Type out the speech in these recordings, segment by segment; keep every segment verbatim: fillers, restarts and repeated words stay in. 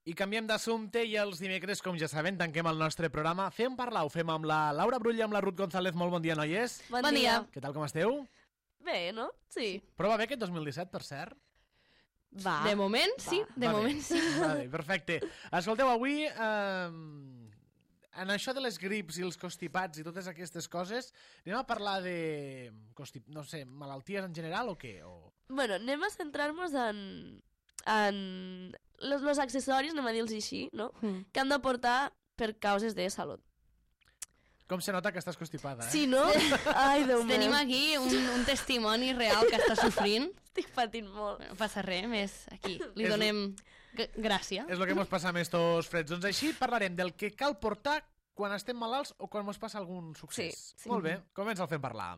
I canviem d'assumpte i els dimecres, com ja saben, tanquem el nostre programa. Fem parlar, ho fem amb la Laura Brull i amb la Ruth González. Molt bon dia, noies. Bon, bon dia. Què tal, com esteu? Bé, no? Sí. Però va bé aquest dos mil disset, per cert? Va. De moment, sí. Va. De Va moment, bé. sí. Va bé, perfecte. Escolteu, avui, eh, en això de les grips i els constipats i totes aquestes coses, anem a parlar de, constip... no sé, malalties en general o què? O... Bueno, anem a centrar-nos en... en los, los accessoris, anem a dir-los així, no? Mm. Que han de portar per causes de salut. Com se nota que estàs constipada, eh? Sí, no? Ai, Déu meu. Tenim aquí un, un testimoni real que està sofrint. Estic patint molt. No passa res, més aquí. Li És- donem g- gràcia. És el que ens passa amb estos freds. Doncs així parlarem del que cal portar quan estem malalts o quan ens passa algun succés. Sí, sí. Molt bé, comença el Fem Parlar.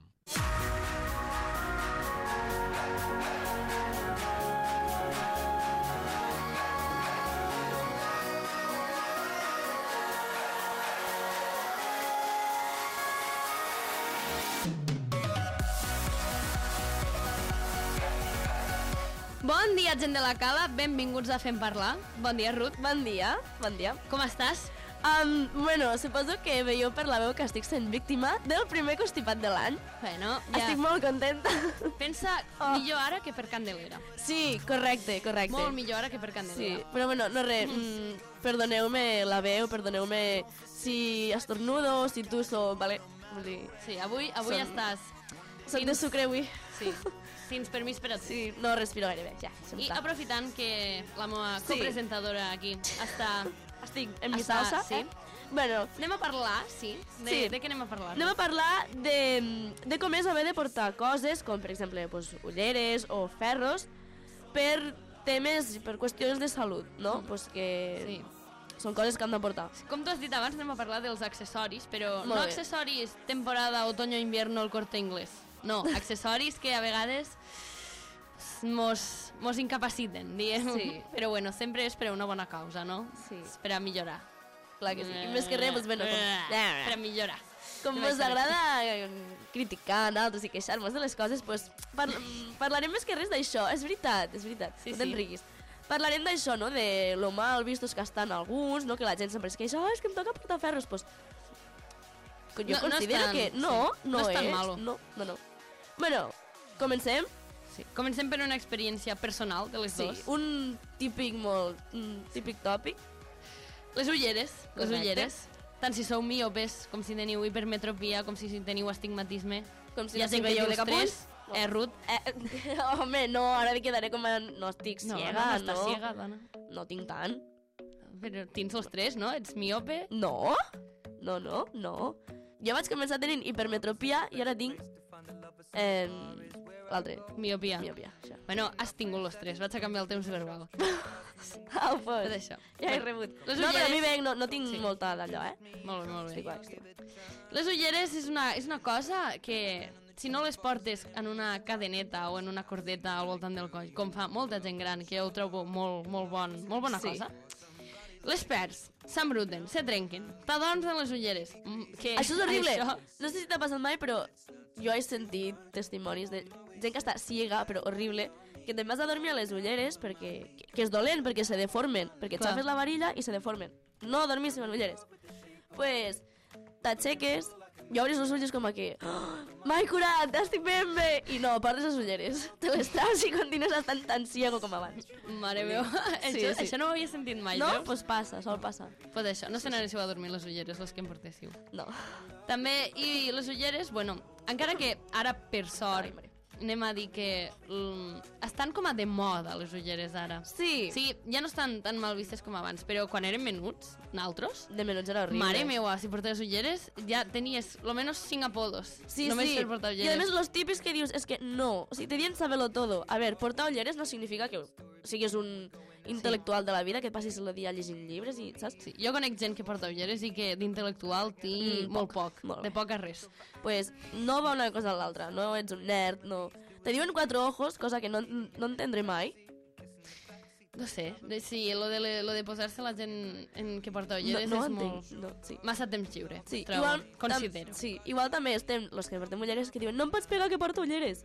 Bon dia, gent de la Cala. Benvinguts a Fem Parlar. Bon dia, Ruth. Bon dia, bon dia. Com estàs? Um, bueno, suposo que veieu per la veu que estic sent víctima del primer constipat de l'any. Bueno, Ja. Estic molt contenta. Pensa Oh. millor ara que per Candelera. Sí, correcte, correcte. Molt millor ara que per Sí, Candelera. però bueno, no res, mm, perdoneu-me la veu, perdoneu-me si estornudo, si tusso, vale? Vull dir, Sí, avui, avui Som- estàs... soc de sucre avui. Sí, tens permís per a tu. Sí, no respiro gaire bé, ja. I I aprofitant que la meva Sí. copresentadora aquí està... estic en mi està- salsa, sí. eh? Bueno, Anem a parlar, sí? De, Sí. de què anem a parlar? anem a parlar de, de com és haver de portar coses, com per exemple pues, ulleres o ferros, per temes, per qüestions de salut, no? Pues que Sí. són coses que han de portar. Com tu has dit abans, anem a parlar dels accessoris, però Molt no bé. accessoris temporada otoño-invierno el Corte Inglés. No, accessoris que a vegades mos, mos incapaciten, diguem. Sí. Però bueno, sempre és per a una bona causa, no? Sí. És per a millorar. Clar que sí. I més que res, doncs, bueno, com, Per a millorar. com No us vaig saber. agrada eh, criticar d'altres i queixar-nos de les coses, pues, par parlarem més que res d'això. És veritat, és veritat. Sí, no sí. t'enriguis. Parlarem d'això, no? De lo mal vistos que estan alguns, no? Que la gent sempre es queixa, oh, és que em toca portar ferros, pues... Jo No- no és considero tan- que no, sí. no, No és tan és. malo. No, no, no. Bueno, comencem. Sí. Comencem per una experiència personal de les Sí, dues. un típic molt... Un típic tòpic. Les ulleres, les Correcte. ulleres. Tant si sou miopes, com si teniu hipermetropia, com si teniu astigmatisme. Com si Hi ha no gent que veieu té de els capulls. tres. Eh, Ruth? Eh, home, no, ara me quedaré com a... No estic No, ciega, no, no. estàs ciega, dona. No tinc tant. Però tens els tres, no? Ets miope? No, no, no, no. Jo vaig començar tenint hipermetropia i ara tinc eh, l'altre. Miopia. Miopia, això. Bueno, has tingut els tres. Vaig a canviar el temps verbal. Ah, Tot pues. això. Ja he Bueno, rebut. les No, però a mi ulleres- venc, no, no tinc Sí. molta d'allò, eh? Molt bé, molt Estic bé. guai, estic guai. Les ulleres és una, és una cosa que, si no les portes en una cadeneta o en una cordeta al voltant del coll, com fa molta gent gran, que jo ho trobo molt, molt, bon, molt bona Sí. cosa, les perds s'embruten, se trenquen, t'adorms en les ulleres. Mm, Que Això és horrible. Això, No sé si t'ha passat mai, però jo he sentit testimonis de gent que està ciega, però horrible, que te'n vas a dormir a les ulleres perquè, que, que és dolent, perquè se deformen, perquè et Clar. xafes la varilla i se deformen. No dormir amb ulleres. Pues, t'aixeques, i obres els ulls com aquí, oh, m'he curat, estic ben bé, i no, portes les ulleres, te les traus i continues estant tan ciego com abans. mare meva, Sí, això, sí. això no ho havia sentit mai, No? veus? Pues passa, sol passar. Pues això, no se n'anéssiu a dormir les ulleres, les que em portéssiu. No. També, i les ulleres, bueno, encara que ara, per sort, Ai, mare. anem a dir que mm, estan com a de moda, les ulleres, ara. Sí. Sí, ja no estan tan mal vistes com abans, però quan érem menuts, naltros, De menuts era horrible. mare meua, si portaves ulleres, ja tenies almenys cinc apodos. Sí, només sí. per portar I ulleres. a més los típics que dius, és que no, o sigui, te diuen saber-lo todo. A ver, portar ulleres no significa que siguis un intel·lectual de la vida, que et passis el dia llegint llibres i, saps? Sí, jo conec gent que porta ulleres i que d'intel·lectual té Mm, molt poc, poc, molt de bé. poc a res. Pues no va una cosa a l'altra, no ets un nerd, no... Te diuen quatre ojos, cosa que no, no entendré mai. No sé, de- sí, lo de, le- lo de posar-se la gent en que porta No, ulleres no ho és entenc, molt... no, sí. Massa temps lliure, Sí, trobo, igual, considero. Tam, sí, igual també estem, los que portem ulleres, que diuen no em pots pegar que porto ulleres.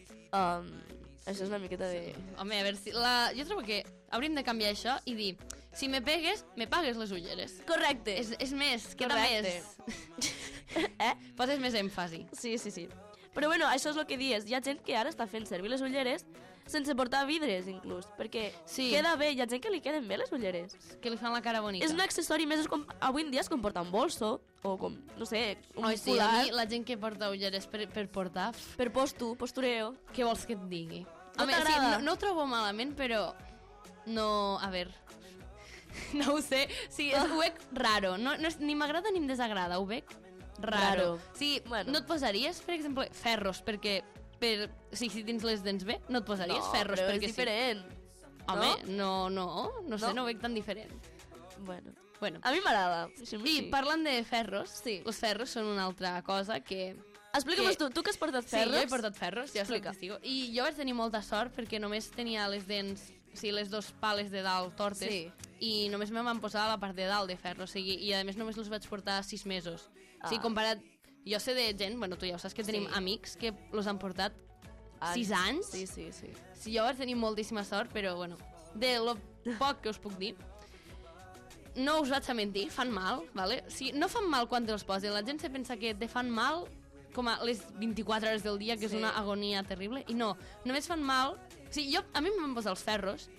Um, això és una miqueta de... Home, a veure si... La... Jo trobo que hauríem de canviar això i dir si me pegues, me pagues les ulleres. Correcte. És, és més, queda Correcte. més. Eh? Poses més èmfasi. Sí, sí, sí. Però bueno, això és el que dies. Hi ha gent que ara està fent servir les ulleres sense portar vidres, inclús, perquè Sí. queda bé. Hi ha gent que li queden bé les ulleres. Que li fan la cara bonica. És un accessori més com avui en dia es comporta un bolso o com, no sé, un Oi, sí, a folat mi la gent que porta ulleres per, per portar, f- per postu, postureo. què vols que et digui? No Home, sí, t'agrada? no, no ho trobo malament, però no... A veure... No ho sé. Sí, és, ho veig raro. No, no és, ni m'agrada ni em desagrada. Ho veig raro. Raro. Sí, Bueno. no et posaries, per exemple, ferros, perquè... Per, si, si tens les dents bé, no et posaries No, ferros, però perquè és diferent. Home, no, no, no sé, No? no ho veig tan diferent. Bueno, Bueno, a mi m'agrada. i Sí. parlant de ferros, sí. Els ferros són una altra cosa que... Explica'm que- tu, tu que has portat Sí, ferros? jo he portat ferros, ja soc Explica. testigo. I jo vaig tenir molta sort perquè només tenia les dents, o sigui, les dos pales de dalt tortes, Sí. i només me van posar a la part de dalt de ferro, o sigui, i a més només els vaig portar sis mesos. Ah. O sigui, comparat... Jo sé de gent, bueno, tu ja ho saps, que tenim Sí. amics que els han portat Anys. sis anys. Sí, sí, sí. Sí, jo vaig tenir moltíssima sort, però, bueno, de lo poc que us puc dir, no us vaig a mentir, fan mal, vale? Sí, no fan mal quan te'ls posen. La gent se pensa que te fan mal com a les vint-i-quatre hores del dia, que Sí. és una agonia terrible, i no, només fan mal... O sigui, jo, a mi em van posar els ferros,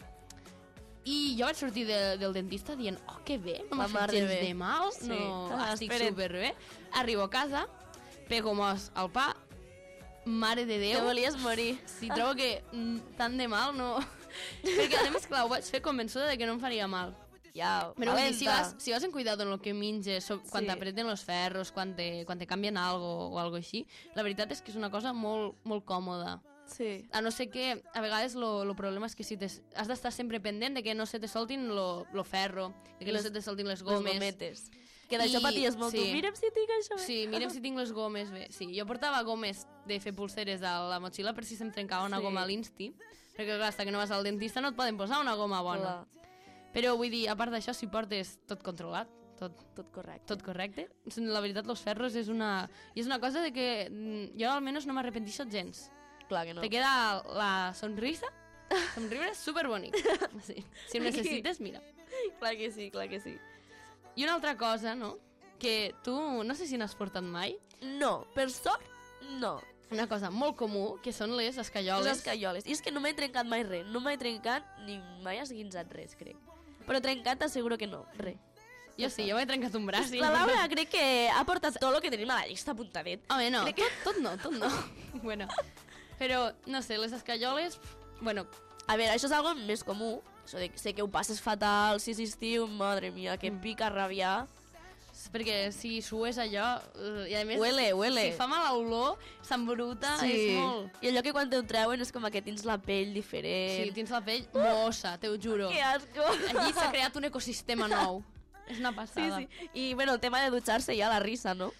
i jo vaig sortir de, del dentista dient, oh, que bé, no m'ha La fet mar de gens bé. de mal, Sí. no, Ah, estic espera't. superbé. Arribo a casa, pego mos al pa, mare de Te Déu, volies morir. sí, trobo que mm, tant de mal no... Perquè, a més, clar, ho vaig fer convençuda de que no em faria mal. Ja, Però vull dir, si valenta. vas, si vas en cuidado en el que menges, so, quan Sí. t'apreten els ferros, quan te, quan te canvien algo o algo així, la veritat és que és una cosa molt, molt còmoda. Sí. A no ser que, a vegades, el problema és que si te, has d'estar sempre pendent de que no se te soltin lo, lo ferro, de que Les- no se te soltin les Les gomes. gometes. Que d'això I- paties molt sí. tu. Mira'm si tinc això bé. Sí, mirem si tinc les gomes bé. Sí, jo portava gomes de fer pulseres a la motxilla per si se'm trencava una Sí. goma a l'insti, perquè clar, hasta que no vas al dentista no et poden posar una goma bona. Clar, Però vull dir, a part d'això, si portes tot controlat, tot, tot correcte. tot correcte, la veritat, los ferros és una... I és una cosa de que mm, jo almenys no m'arrepentixo gens. Clar que no. Te queda la sonrisa, somriure superbonic. Sí. Si ho necessites, mira. Clar que sí, clar que sí. I una altra cosa, no?, que tu no sé si n'has portat mai, No, per sort, no. una cosa molt comú, que són les escaioles. Les escaioles. I és que no m'he trencat mai res. No m'he trencat ni mai has guinzat res, crec. Però trencat t'asseguro que no, res. Jo sí, jo m'he trencat un braç. La Laura crec que ha portat tot el que tenim a la llista apuntadet. Home, no, Crec tot, tot no, tot no. Bueno, però, no sé, les escaioles, bueno, A veure, això és algo més comú. Això de, sé que ho passes fatal, si és estiu, madre mia, que em pica rabiar. perquè si sues allò, eh, i a més, Huele, huele. si fa mala olor, s'embruta, és molt... I allò que quan te'l treuen és com que tens la pell diferent. Sí, tens la pell mossa, te ho juro. Que asco. Allí s'ha creat un ecosistema nou. És una Sí, passada. sí. I, bueno, el tema de dutxar-se ja, la risa, no?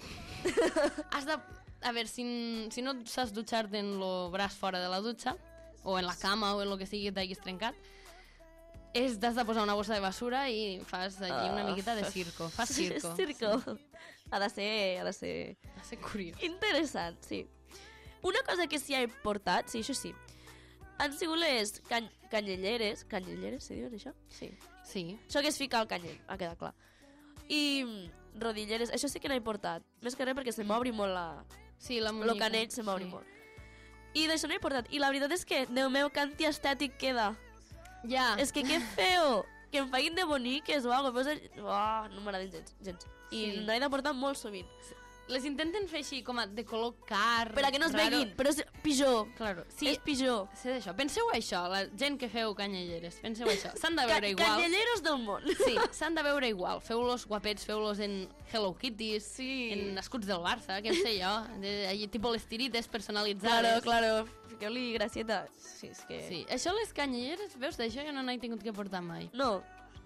Has de... A veure, si, si no saps dutxar-te en el braç fora de la dutxa, o en la cama, o en el que sigui que t'hagis trencat, és t'has de posar una bossa de basura i fas allí una Ah. miqueta de circo. Fas circo. Circo. Ha de ser, ha de ser... Va ser curiós. Interessant, sí. Una cosa que sí he portat, sí, això sí, han sigut les cany canyelleres. Canyelleres, se diuen això? Sí. Sí. Això que es fica al canyell, ha quedat clar. I mm, rodilleres, això sí que n'he portat. Més que res perquè se m'obri molt la... Sí, la El muñeca. canell se m'obri sí. molt. I d'això n'he portat. I la veritat és que, Déu meu, que antiestètic queda. Ja. És que que feo! Que em facin de boniques o alguna cosa. Oh, no m'agraden gens, gens. I Sí. n'he de portar molt sovint. Les intenten fer així, com a de color car. Per a que no es raro. veguin, però és pitjor. Claro. Sí. Sí, És pitjor. sé d'això. Penseu això, la gent que feu canyelleres. Penseu això. S'han de Ca veure igual. Canyelleros del món. Sí, s'han de veure igual. Feu-los guapets, feu-los en Hello Kitties, Sí. en escuts del Barça, què sé jo. De, allí, tipo les tirites personalitzades. Claro, claro. Fiqueu-li gracieta. Sí, és que... Sí, això les canyelleres, veus, d'això jo no n'he tingut que portar mai. No,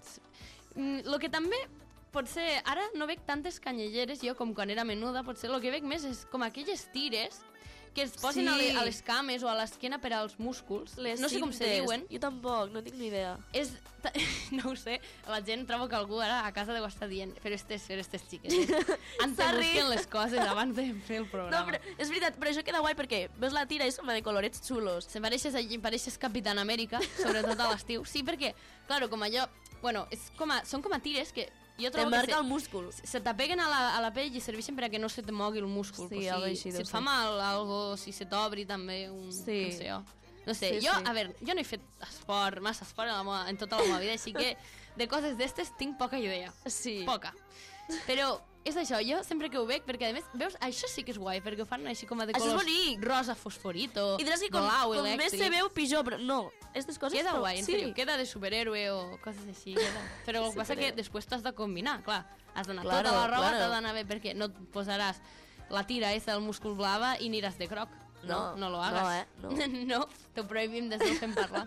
El que també, potser, ara no veig tantes canyelleres, jo com quan era menuda, potser el que veig més és com aquelles tires que es posen Sí. a, le, a les cames o a l'esquena per als músculs. les no sé com se cintes. diuen. Jo tampoc, no tinc ni idea. És, ta- no ho sé, la gent trobo que algú ara a casa deu estar dient fer estes, fer estes xiques. Eh? Antes Sorry. busquen les coses abans de fer el programa. No, però és veritat, però això queda guai perquè veus la tira i és com de colorets xulos. Se pareixes allí, pareixes Capitán Amèrica, sobretot a l'estiu. Sí, perquè, claro, com allò Bueno, és com a, són com a tires que jo Te trobo que marca se, el múscul. se t'apeguen a, la, a la pell i serveixen perquè no se te mogui el múscul. Sí, pues, algo si, així si deu et fa ser. mal algo, si se t'obri també un... Sí. No sé, jo. No sé, Sí, jo, sí. a veure, jo no he fet esport, massa esport en, la meva, en tota la meva vida, així que de coses d'estes tinc poca idea. Sí. Poca. Però és això, jo sempre que ho veig, perquè a més, veus, això sí que és guai, perquè ho fan així com a de Això és colors bonic. rosa fosforito, I diràs que com, blau, com més elèctric. se veu, pitjor, però no. Aquestes coses... Queda però- guai, en sí. serio, queda de superhéroe o coses així. Queda. Però el que passa que Superhéroe. després t'has de combinar, clar. Has d'anar Claro, tota la roba, claro. t'ha d'anar bé, perquè no et posaràs la tira esa del múscul blava i aniràs de croc. No, No, no lo no, hagas. eh, no. no, t'ho prohibim des del fem parlar.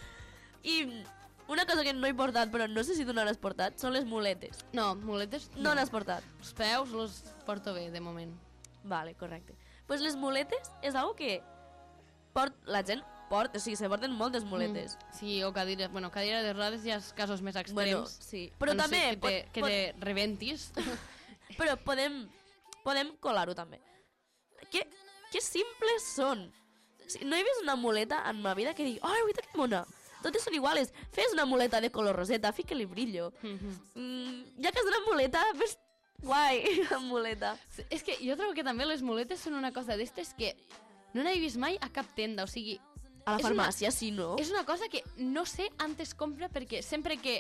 I una cosa que no he portat, però no sé si tu n'has portat, són les muletes. No, muletes No n'has portat. Els peus los porto bé, de moment. Vale, correcte. Pues les muletes és algo que port, la gent porta, o sigui, se porten moltes muletes. Mm. Sí, o cadira, bueno, cadira de rodes ja és casos més extrems. Bueno, sí. Però A no ser també... que te, pot- que pot- te rebentis. Però podem, podem colar-ho també. Que, que simples són. O sigui, no he vist una muleta en ma vida que digui, ai, guaita que mona. Totes són iguales. Fes una muleta de color roseta, fica-li brillo. Mhm. Mm, ja que és una muleta, fes guai, la muleta. Sí, és que jo trobo que també les muletes són una cosa d'estes que no n'he vist mai a cap tenda, o sigui... A la és farmàcia, sí, no? És una cosa que no sé antes compra perquè sempre que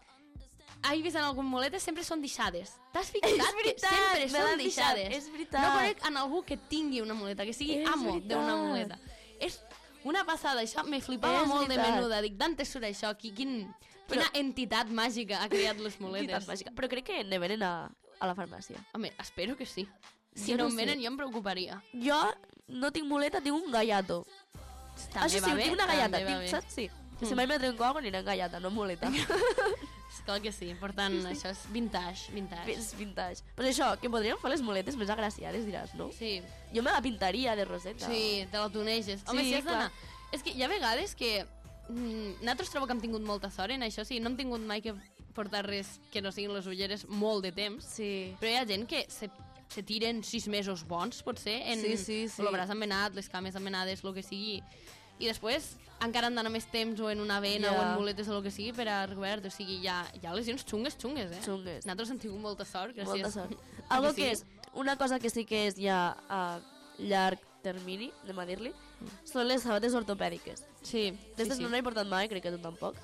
he vist en algun muletes sempre són deixades. T'has fixat És que veritat, sempre me són l'han deixat, deixades? és veritat. No conec en algú que tingui una muleta, que sigui És amo d'una veritat. muleta. És una passada, això me flipava És molt de veritat. menuda. Dic, d'on te surt això? Qui, quin, Però- quina entitat màgica ha creat les Entitat muletes? màgica. Però crec que ne venen a, a la farmàcia. Home, espero que sí. Si Jo no, no em sé. venen, jo em preocuparia. Jo no tinc muleta, tinc un gallato. També Això sí, va bé, tinc una gallata, també va tinc, bé. saps? Sí. Que si Mm. mai me trenco algo anirà en gallata, no en muleta. Esclar que sí, per tant, això és vintage, vintage. És vintage. Però això, que podríem fer les muletes més agraciades, diràs, no? Sí, Jo me la pintaria de roseta. sí, te la tuneges. Home, Sí, si has d'anar... clar. És que hi ha vegades que... Mm, nosaltres trobo que hem tingut molta sort en això, sí, no hem tingut mai que portar res que no siguin les ulleres molt de temps, Sí. però hi ha gent que se, se tiren sis mesos bons, potser, en Sí, sí, sí. el braç embenat, les cames embenades, el que sigui, i després encara han d'anar més temps o en una vena Ja. o en muletes o el que sigui per a recobert, o sigui, hi ha, hi ha lesions xungues, xungues, eh? Xungues. Nosaltres hem tingut molta sort, gràcies. Molta sort. Algo sí. que és, una cosa que sí que és ja a llarg termini, anem a dir-li, són les sabates ortopèdiques. Sí, sí, D'estes sí. no n'he portat mai, crec que tu tampoc.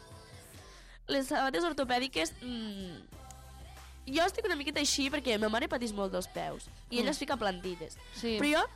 Les sabates ortopèdiques... Mm, jo estic una miqueta així perquè ma mare pateix molt dels peus i ella Mm. es fica plantilles. Sí. Però jo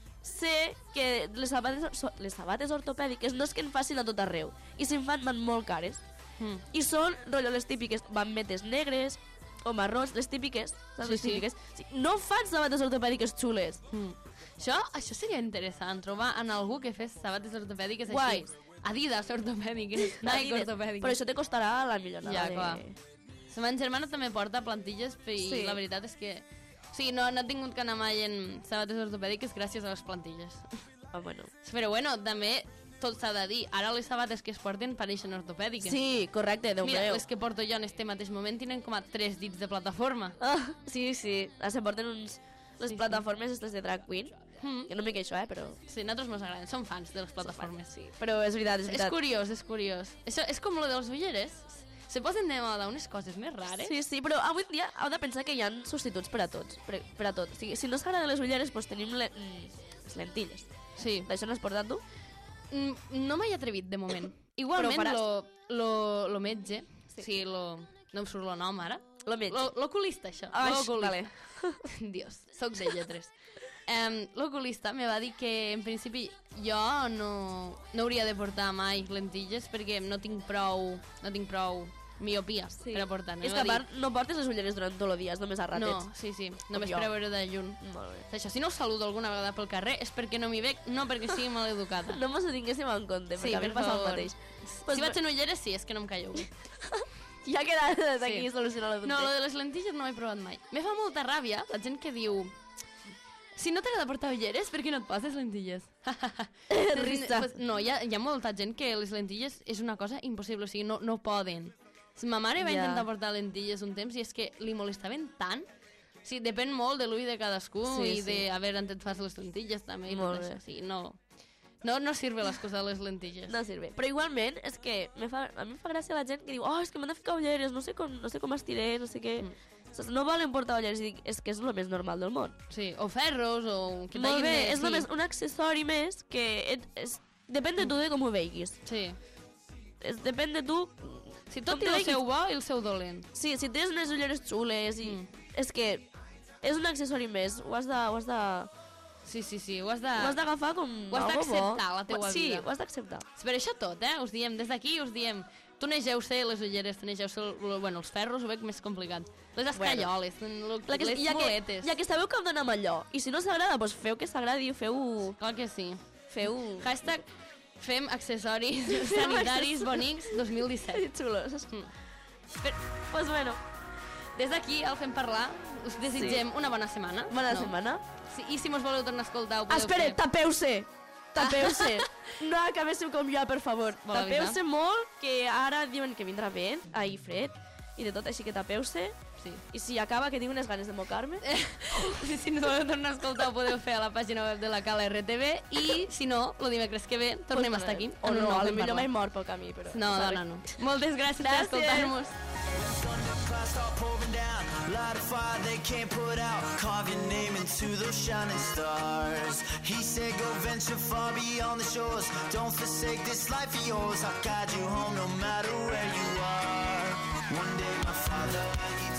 sé que les sabates, so- les sabates ortopèdiques no és que en facin a tot arreu i si en fan van molt cares. Mm. I són, rotllo, les típiques bambetes negres o marrons, les típiques, saps? Sí, les sí. típiques. Sí, no fan sabates ortopèdiques xules. Mm. Això, això seria interessant, trobar en algú que fes sabates ortopèdiques així. Guais. Adidas ortopèdiques, Nike Adidas. ortopèdiques. Però això te costarà la millonada. Ja, de... clar. La meva germana també porta plantilles i Sí. la veritat és que... O sigui, no, no he tingut que anar mai en sabates ortopèdiques gràcies a les plantilles. Ah, bueno. Però bueno, també tot s'ha de dir. Ara les sabates que es porten pareixen ortopèdiques. Sí, correcte, Déu Mira, meu. les que porto jo en este mateix moment tenen com a tres dits de plataforma. Ah, sí, sí. Ah, se porten uns... Les Sí, sí. plataformes aquestes de drag queen, Mm. que no me queixo, eh, però... Sí, a nosaltres mos agraden, som fans de les plataformes. Sí, però és veritat, és És veritat. curiós, és curiós. Això és com lo dels ulleres. Se posen de moda unes coses més rares. Sí, sí, però avui en dia heu de pensar que hi ha substituts per a tots, per, per a tot. O sigui, si no s'agraden les ulleres, doncs tenim le, mm, les lentilles. Sí. D'això n'has portat tu? Mm, No m'he atrevit, de moment. Igualment, faràs. lo, lo, lo metge, sí. sí, lo, no em surt el nom ara. Lo metge. Lo- L'oculista, això. Ah, L'oculista. vale. Dios, soc de lletres. Um, L'oculista me va dir que, en principi, jo no, no hauria de portar mai lentilles perquè no tinc prou, no tinc prou miopia Sí. per a portar. És que a part no portes les ulleres durant tot el dia, és només a ratets. No, sí, sí, només jo. per a veure de lluny. Molt bé. Això, si no us saludo alguna vegada pel carrer és perquè no m'hi veig, no perquè sigui maleducada. No mos ho tinguéssim en compte, Sí, perquè a mi per em passa el favor. mateix. Si vaig en ulleres, sí, és que no em calleu bé. Ja ha quedat d'aquí Sí. solucionat el No, lo dubte. de les lentilles no ho he provat mai. Me fa molta ràbia la gent que diu si no t'agrada portar ulleres, per què no et poses lentilles? Risa. Pues, no, hi ha, hi ha molta gent que les lentilles és una cosa impossible, o sigui, no, no poden. Ma mare va Ja. intentar portar lentilles un temps i és que li molestaven tant. O sigui, depèn molt de l'ull de cadascú Sí, i sí. de a veure on et fas les lentilles també i Molt tot bé. això. O sigui, no... No, no sirve l'excusa de les lentilles. No sirve. Però igualment, és que me fa, a mi em fa gràcia la gent que diu oh, és que m'han de ficar ulleres, no sé com, no sé com estiré, no sé què. Mm. No volen portar ulleres i dic, és que és el més normal del món. Sí, o ferros, o que Molt tallin bé, més. és només un accessori més que et, és, depèn de tu de com ho veiguis. Sí. És, depèn de tu... Si tot com té te el veiguis. seu bo i el seu dolent. Sí, si tens unes ulleres xules i... Mm. És que és un accessori més, ho has de... Ho has de... Sí, sí, sí, ho has de... Ho has d'agafar com Ho has algo bo. d'acceptar, la teua sí, vida. Sí, ho has d'acceptar. Per això tot, eh? Us diem, des d'aquí us diem... Tu negeu-se les ulleres, tu negeu-se... Bueno, els ferros ho veig més complicat. Les escanyoles, bueno, La que, les ja muletes. Que, ja que sabeu que heu d'anar amb allò, i si no s'agrada, doncs feu que s'agradi, feu... Clar que sí. Feu... Hashtag fem accessoris sanitaris bonics dos mil disset. Xulos. Mm. Però, pues bueno, Des d'aquí el fem parlar. Us desitgem sí. una bona setmana. Bona no? setmana. Sí, I si mos voleu tornar a escoltar, ho podeu Espera, fer. tapeu-se! Tapeu-se! No acabéssiu com jo, per favor. Vol avisar? Tapeu-se molt, que ara diuen que vindrà vent, ahir fred, i de tot, així que tapeu-se. Sí. I si acaba, que tinc unes ganes de mocar-me. Si, si no voleu tornar a escoltar, ho podeu fer a la pàgina web de la Cala R T V. I, si no, el dimecres que ve, tornem Pues, a estar aquí. O en un no, nou a Fem millor Parlar. m'he mort pel camí, però... No, sabe. dona, no. Moltes gràcies, Gràcies. per escoltar-nos. Start pouring down, light a fire they can't put out. Carve your name into those shining stars. He said go venture far beyond the shores. Don't forsake this life of yours. I'll guide you home no matter where you are. One day my father, he